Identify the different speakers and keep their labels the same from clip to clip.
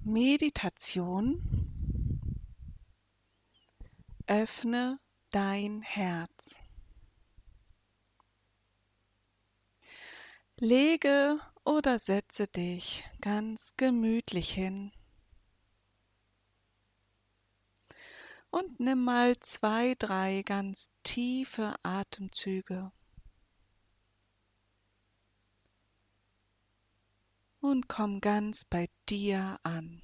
Speaker 1: Meditation. Öffne dein Herz. Lege oder setze dich ganz gemütlich hin und nimm mal 2, 3 ganz tiefe Atemzüge und komm ganz bei dir an.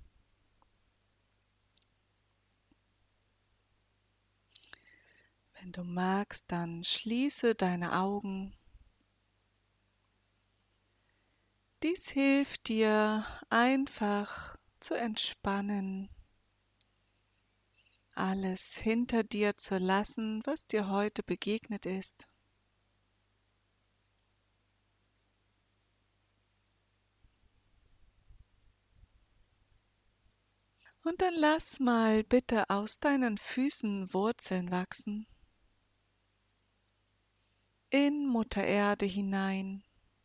Speaker 1: Wenn du magst, dann schließe deine Augen. Dies hilft dir einfach zu entspannen, alles hinter dir zu lassen, was dir heute begegnet ist. Und dann lass mal bitte aus deinen Füßen Wurzeln wachsen, in Mutter Erde hinein,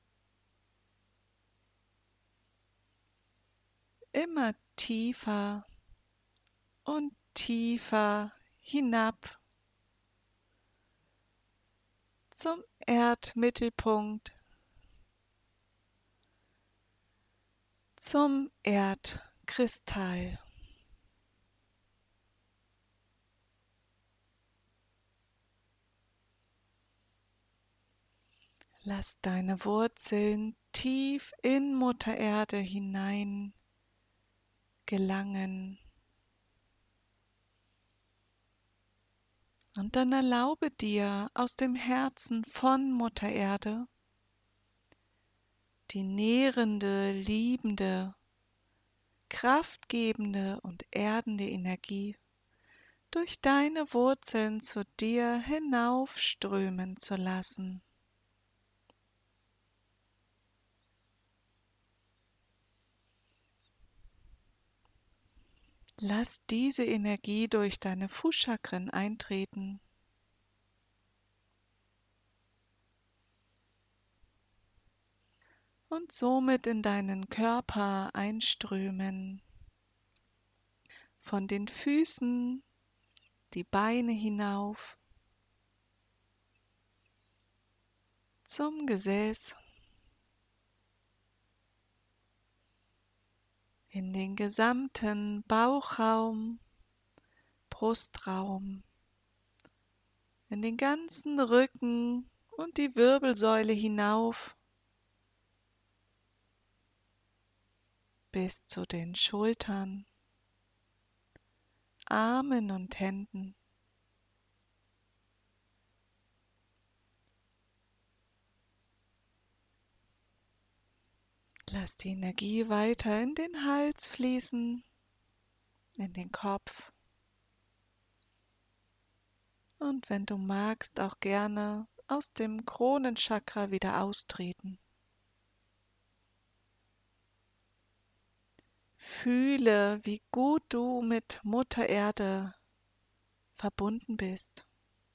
Speaker 1: immer tiefer und tiefer hinab zum Erdmittelpunkt, zum Erdkristall. Lass deine Wurzeln tief in Mutter Erde hinein gelangen. Und dann erlaube dir aus dem Herzen von Mutter Erde die nährende, liebende, kraftgebende und erdende Energie durch deine Wurzeln zu dir hinaufströmen zu lassen. Lass diese Energie durch deine Fußchakren eintreten. Und somit in deinen Körper einströmen. Von den Füßen, die Beine hinauf, zum Gesäß, in den gesamten Bauchraum, Brustraum, in den ganzen Rücken und die Wirbelsäule hinauf bis zu den Schultern, Armen und Händen. Lass die Energie weiter in den Hals fließen, in den Kopf. Und wenn du magst, auch gerne aus dem Kronenchakra wieder austreten. Fühle, wie gut du mit Mutter Erde verbunden bist.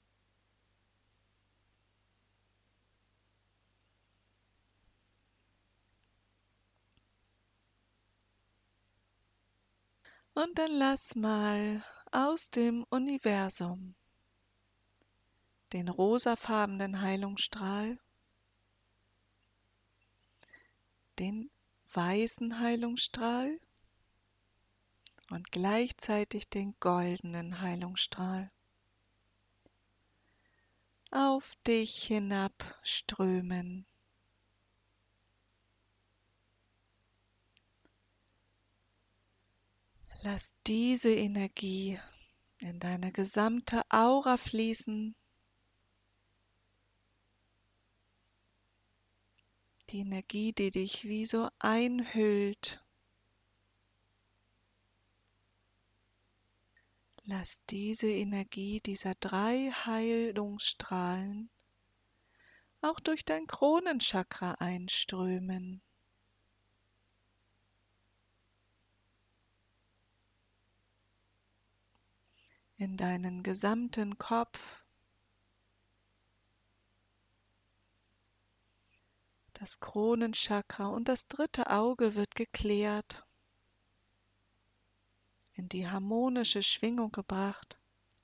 Speaker 1: Und dann lass mal aus dem Universum den rosafarbenen Heilungsstrahl, den weißen Heilungsstrahl und gleichzeitig den goldenen Heilungsstrahl auf dich hinabströmen. Lass diese Energie in deine gesamte Aura fließen. Die Energie, die dich wie so einhüllt. Lass diese Energie dieser 3 Heilungsstrahlen auch durch dein Kronenchakra einströmen. In deinen gesamten Kopf. Das Kronenchakra und das 3. Auge wird geklärt. in die harmonische Schwingung gebracht.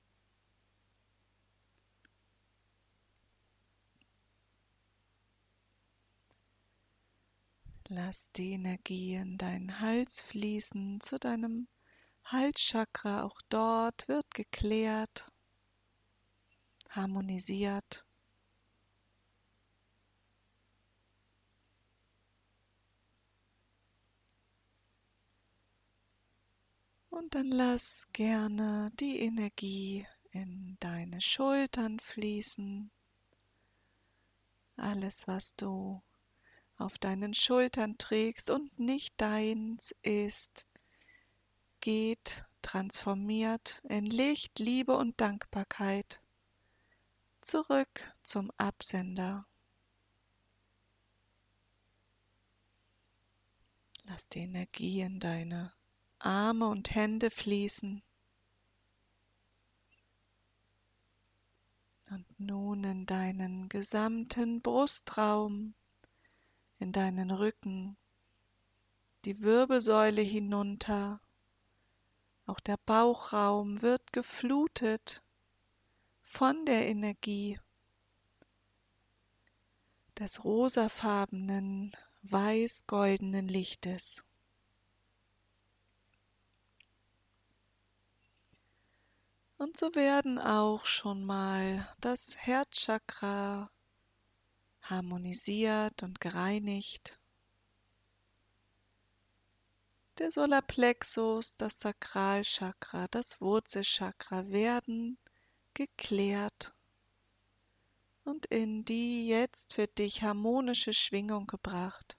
Speaker 1: Lass die Energie in deinen Hals fließen, zu deinem Halschakra. Auch dort wird geklärt, harmonisiert. Und dann lass gerne die Energie in deine Schultern fließen. Alles, was du auf deinen Schultern trägst und nicht deins ist, geht transformiert in Licht, Liebe und Dankbarkeit zurück zum Absender. Lass die Energie in deine Arme und Hände fließen. Und nun in deinen gesamten Brustraum, in deinen Rücken, die Wirbelsäule hinunter. Auch der Bauchraum wird geflutet von der Energie des rosafarbenen, weiß-goldenen Lichtes. Und so werden auch schon mal das Herzchakra harmonisiert und gereinigt. Der Solarplexus, das Sakralchakra, das Wurzelchakra werden geklärt und in die jetzt für dich harmonische Schwingung gebracht.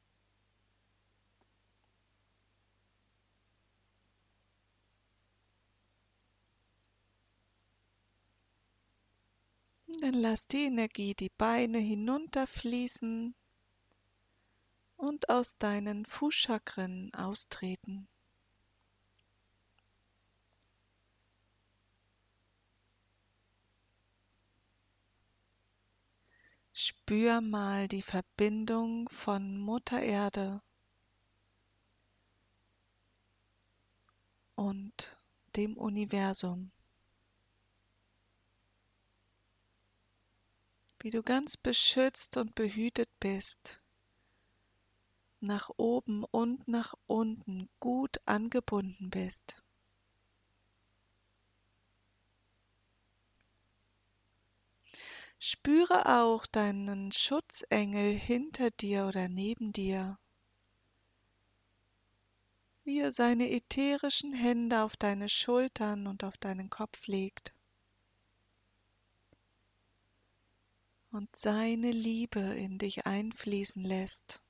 Speaker 1: Dann lass die Energie die Beine hinunterfließen und aus deinen Fußchakren austreten. Spür mal die Verbindung von Mutter Erde und dem Universum. Wie du ganz beschützt und behütet bist, nach oben und nach unten gut angebunden bist. Spüre auch deinen Schutzengel hinter dir oder neben dir, wie er seine ätherischen Hände auf deine Schultern und auf deinen Kopf legt und seine Liebe in dich einfließen lässt.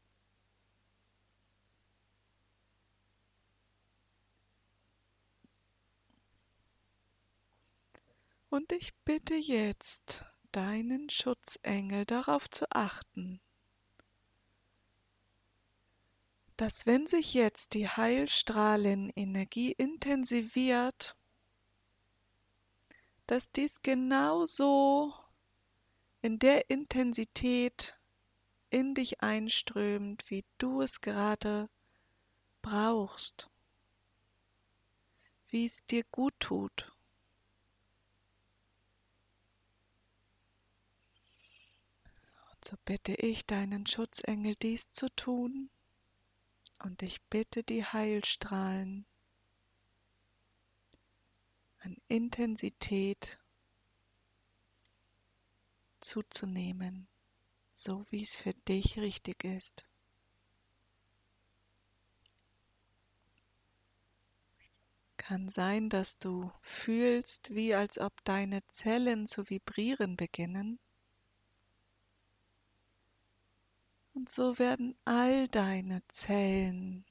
Speaker 1: Und ich bitte jetzt deinen Schutzengel darauf zu achten, dass wenn sich jetzt die Heilstrahlenenergie intensiviert, dass dies genauso in der Intensität in dich einströmt, wie du es gerade brauchst, wie es dir gut tut. Und so bitte ich deinen Schutzengel, dies zu tun, und ich bitte die Heilstrahlen an Intensität zuzunehmen, so wie es für dich richtig ist. Kann sein, dass du fühlst, wie als ob deine Zellen zu vibrieren beginnen. Und so werden all deine Zellen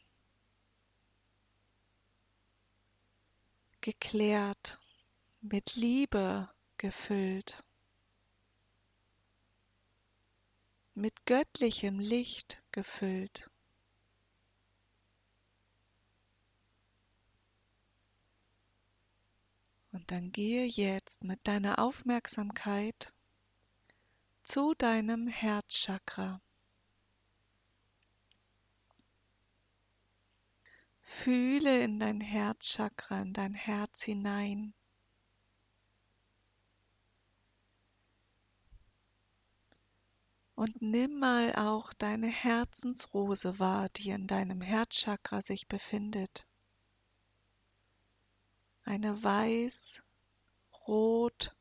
Speaker 1: geklärt, mit Liebe gefüllt, mit göttlichem Licht gefüllt. Und dann gehe jetzt mit deiner Aufmerksamkeit zu deinem Herzchakra. Fühle in dein Herzchakra, in dein Herz hinein. Und nimm mal auch deine Herzensrose wahr, die in deinem Herzchakra sich befindet. Eine weiß, rot,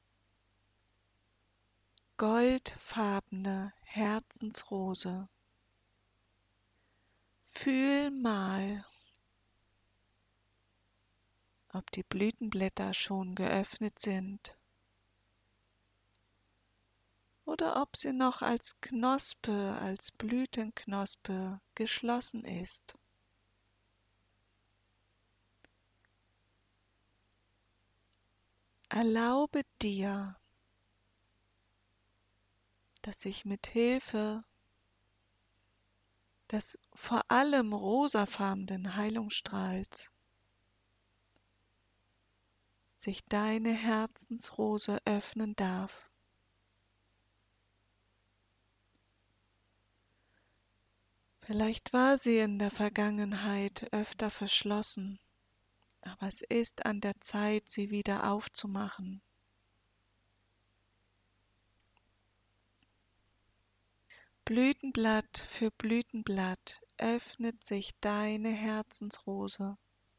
Speaker 1: goldfarbene Herzensrose. Fühl mal, ob die Blütenblätter schon geöffnet sind oder ob sie noch als Knospe, als Blütenknospe geschlossen ist. Erlaube dir, dass sich mit Hilfe des vor allem rosafarbenen Heilungsstrahls sich deine Herzensrose öffnen darf. Vielleicht war sie in der Vergangenheit öfter verschlossen, aber es ist an der Zeit, sie wieder aufzumachen. Blütenblatt für Blütenblatt öffnet sich deine Herzensrose.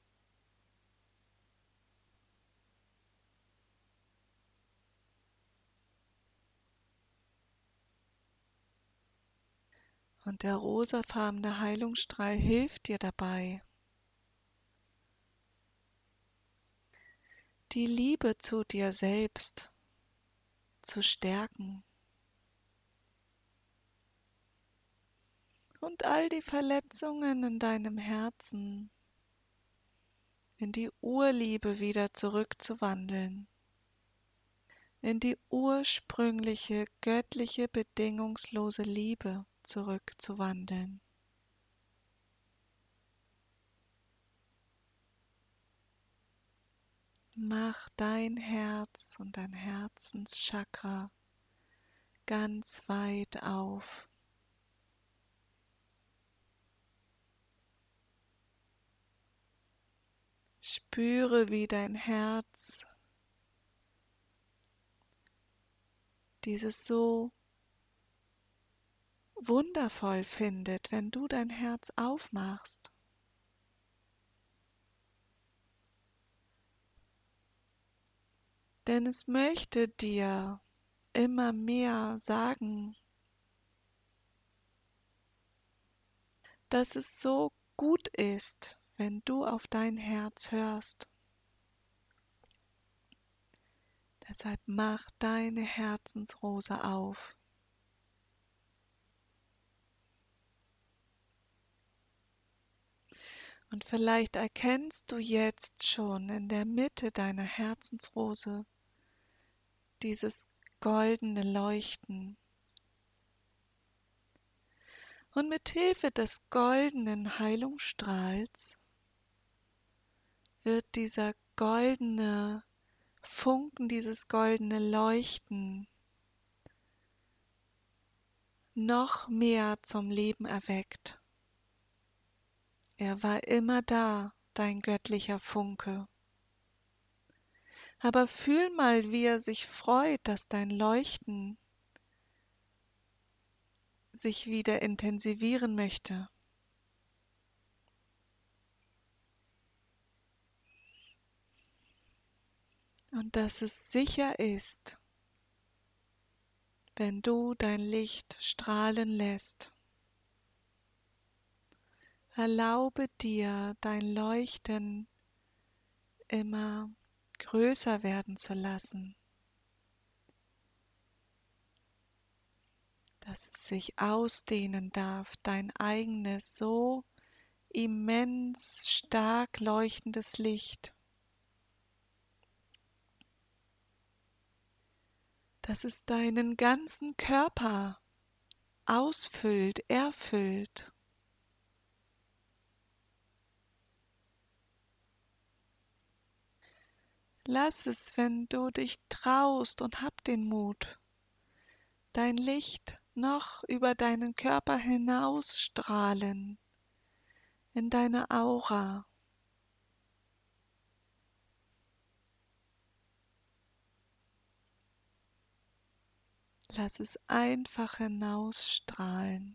Speaker 1: Und der rosafarbene Heilungsstrahl hilft dir dabei, die Liebe zu dir selbst zu stärken und all die Verletzungen in deinem Herzen in die Urliebe wieder zurückzuwandeln, in die ursprüngliche, göttliche, bedingungslose Liebe zurückzuwandeln. Mach dein Herz und dein Herzenschakra ganz weit auf. Spüre, wie dein Herz dieses so wundervoll findet, wenn du dein Herz aufmachst. Denn es möchte dir immer mehr sagen, dass es so gut ist, wenn du auf dein Herz hörst. Deshalb mach deine Herzensrose auf. Und vielleicht erkennst du jetzt schon in der Mitte deiner Herzensrose dieses goldene Leuchten. Und mit Hilfe des goldenen Heilungsstrahls wird dieser goldene Funken, dieses goldene Leuchten noch mehr zum Leben erweckt. Er war immer da, dein göttlicher Funke. Aber fühl mal, wie er sich freut, dass dein Leuchten sich wieder intensivieren möchte. Und dass es sicher ist, wenn du dein Licht strahlen lässt. Erlaube dir, dein Leuchten immer größer werden zu lassen, dass es sich ausdehnen darf, dein eigenes, so immens stark leuchtendes Licht, dass es deinen ganzen Körper ausfüllt, erfüllt. Lass es, wenn du dich traust, und hab den Mut, dein Licht noch über deinen Körper hinausstrahlen, in deine Aura, Lass es einfach hinausstrahlen.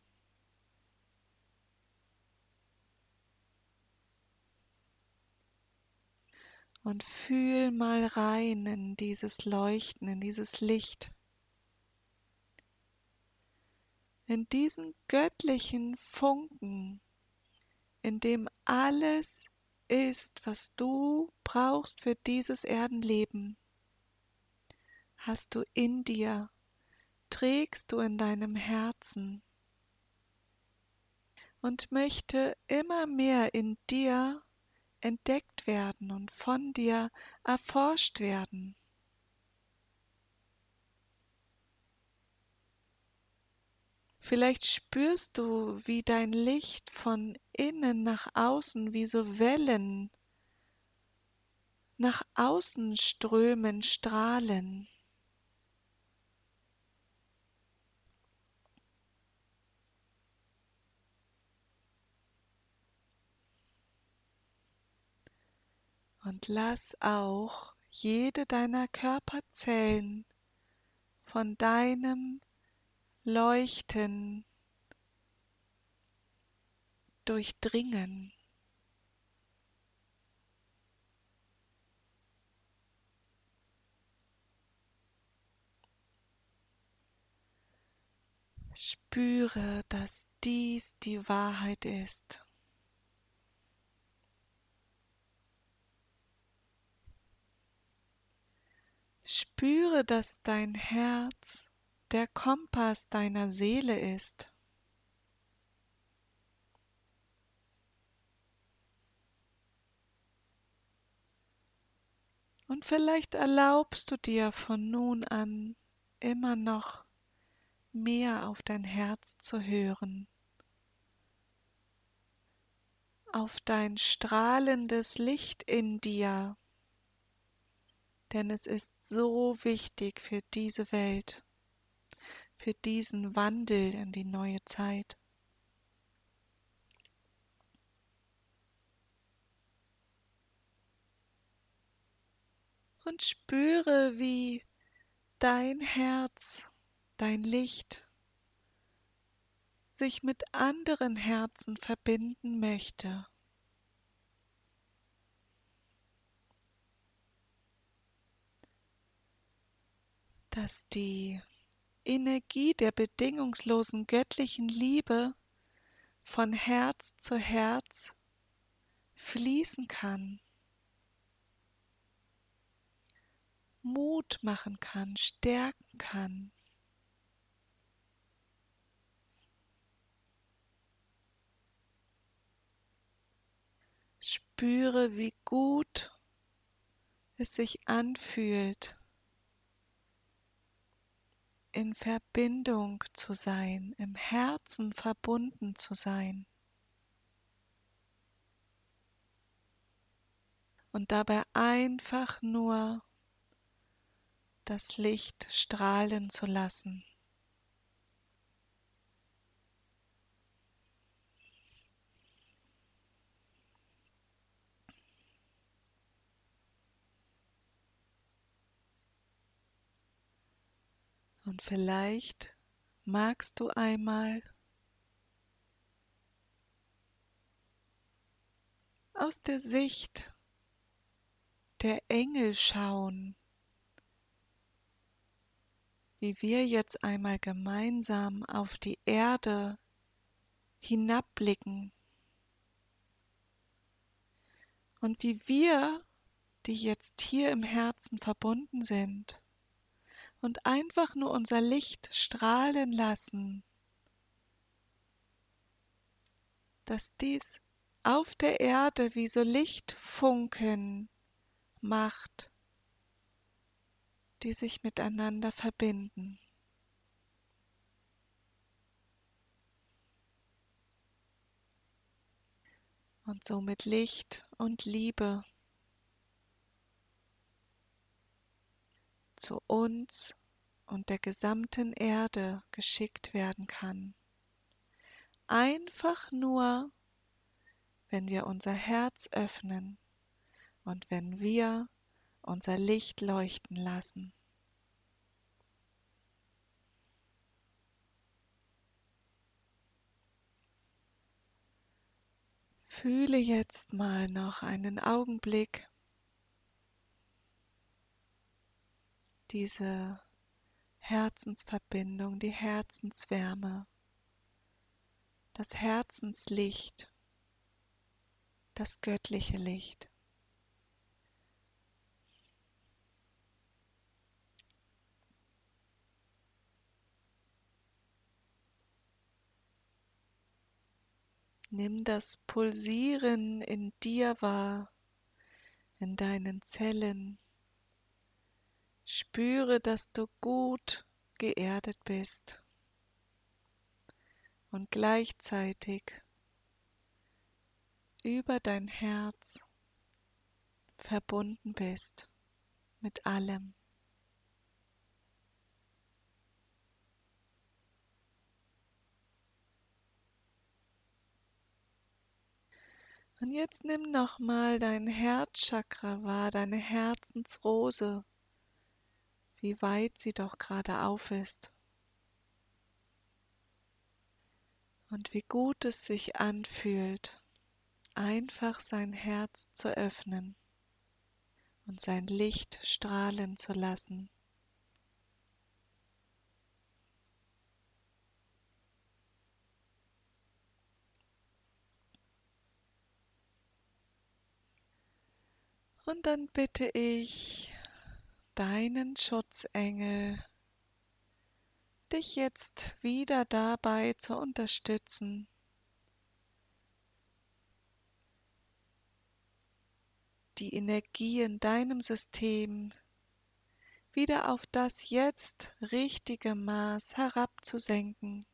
Speaker 1: Und fühl mal rein in dieses Leuchten, in dieses Licht, in diesen göttlichen Funken, in dem alles ist, was du brauchst für dieses Erdenleben, hast du in dir, trägst du in deinem Herzen und möchte immer mehr in dir entdeckt werden und von dir erforscht werden. Vielleicht spürst du, wie dein Licht von innen nach außen wie so Wellen nach außen strömen, strahlen. Und lass auch jede deiner Körperzellen von deinem Leuchten durchdringen. Spüre, dass dies die Wahrheit ist. Spüre, dass dein Herz der Kompass deiner Seele ist. Und vielleicht erlaubst du dir von nun an immer noch mehr auf dein Herz zu hören, auf dein strahlendes Licht in dir, denn es ist so wichtig für diese Welt, für diesen Wandel in die neue Zeit. Und spüre, wie dein Herz, dein Licht sich mit anderen Herzen verbinden möchte. Dass die Energie der bedingungslosen göttlichen Liebe von Herz zu Herz fließen kann, Mut machen kann, stärken kann. Spüre, wie gut es sich anfühlt, in Verbindung zu sein, im Herzen verbunden zu sein und dabei einfach nur das Licht strahlen zu lassen. Und vielleicht magst du einmal aus der Sicht der Engel schauen, wie wir jetzt einmal gemeinsam auf die Erde hinabblicken und wie wir, die jetzt hier im Herzen verbunden sind, und einfach nur unser Licht strahlen lassen, dass dies auf der Erde wie so Lichtfunken macht, die sich miteinander verbinden. Und somit Licht und Liebe zu uns und der gesamten Erde geschickt werden kann. Einfach nur, wenn wir unser Herz öffnen und wenn wir unser Licht leuchten lassen. Fühle jetzt mal noch einen Augenblick diese Herzensverbindung, die Herzenswärme, das Herzenslicht, das göttliche Licht. Nimm das Pulsieren in dir wahr, in deinen Zellen. Spüre, dass du gut geerdet bist und gleichzeitig über dein Herz verbunden bist mit allem. Und jetzt nimm nochmal dein Herzchakra wahr, deine Herzensrose, wie weit sie doch gerade auf ist. Und wie gut es sich anfühlt, einfach sein Herz zu öffnen und sein Licht strahlen zu lassen. Und dann bitte ich deinen Schutzengel, dich jetzt wieder dabei zu unterstützen, die Energie in deinem System wieder auf das jetzt richtige Maß herabzusenken.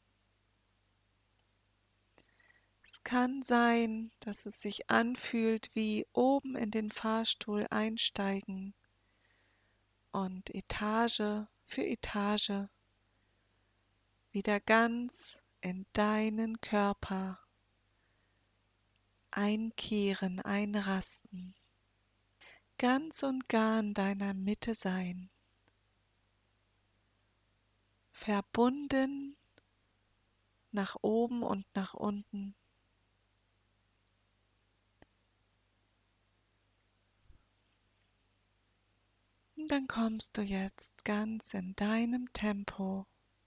Speaker 1: Es kann sein, dass es sich anfühlt wie oben in den Fahrstuhl einsteigen und Etage für Etage wieder ganz in deinen Körper einkehren, einrasten, ganz und gar in deiner Mitte sein, verbunden nach oben und nach unten. Und dann kommst du jetzt ganz in deinem Tempo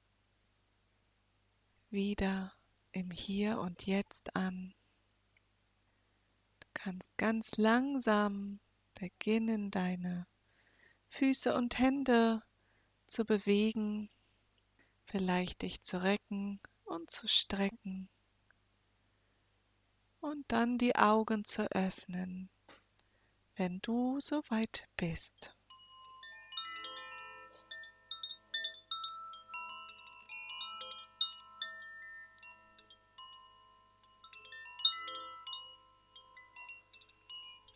Speaker 1: wieder im Hier und Jetzt an. Du kannst ganz langsam beginnen, deine Füße und Hände zu bewegen, vielleicht dich zu recken und zu strecken und dann die Augen zu öffnen, wenn du soweit bist.